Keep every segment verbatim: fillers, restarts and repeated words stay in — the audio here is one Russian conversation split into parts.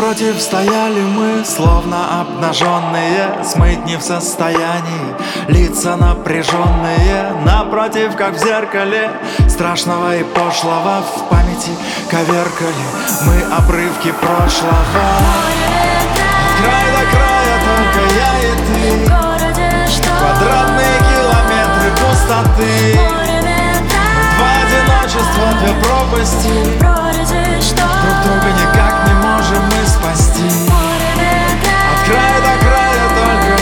Напротив стояли мы, словно обнаженные, смыть не в состоянии, лица напряженные. Напротив, как в зеркале, страшного и пошлого в памяти коверкали мы обрывки прошлого. От края до края только я и ты, квадратные километры пустоты, два одиночества, две пропасти, друг друга никак не можем мы спасти. От края до края только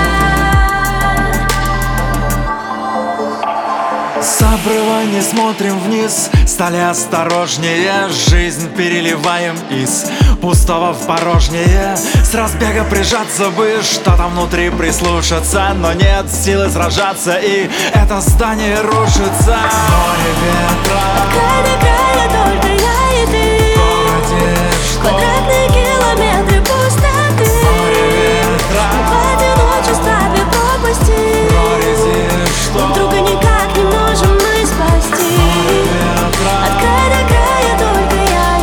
я и ты. С обрыва не смотрим вниз, стали осторожнее, жизнь переливаем из пустого в порожнее. С разбега прижаться бы, что-то внутри прислушаться, но нет силы сражаться, и это здание рушится. Море ветра, от края до края только я и ты, квадратные километры пустоты, два одиночества, две пропасти, друг друга никак не можем мы спасти. От края до края только я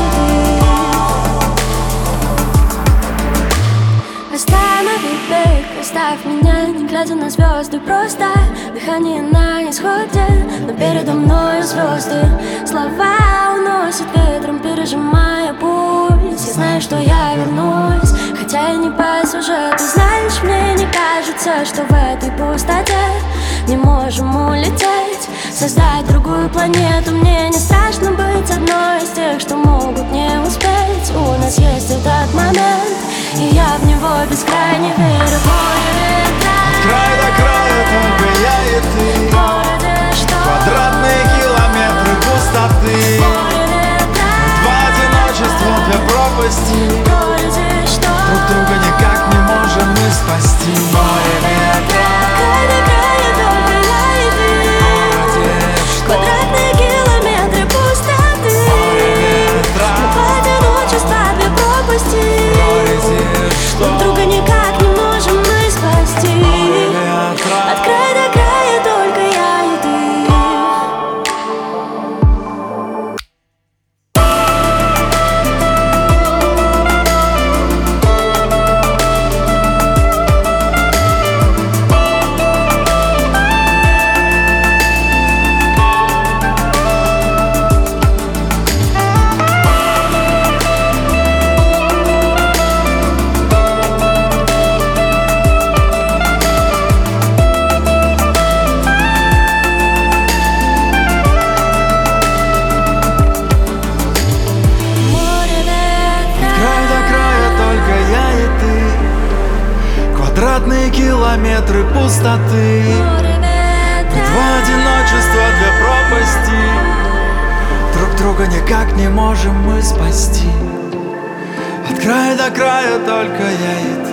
и ты. Останови бег, оставь меня, не глядя на звезды, просто дыхание на исходе, но передо мною звезды. Слова уносят ветром, пережимая пульс. Я знаю, что я вернусь, хотя я не по сюжету. Знаешь, мне не кажется, что в этой пустоте не можем улететь, создать другую планету. Мне не страшно быть одной из тех, что могут не успеть. У нас есть этот момент, и я в него бескрайне верю. Море ветра, от края до края только я и ты, квадратные километры пустоты, два одиночества, две пропасти, друг друга никак не можем мы спасти. Море ветра, от края до края только я и ты, квадратные километры пустоты, два одиночества, две пропасти, друг друга никак не можем мы спасти. От края до края только я и ты. Квадратные километры пустоты, два одиночества, две пропасти, друг друга никак не можем мы спасти. От края до края только я и ты.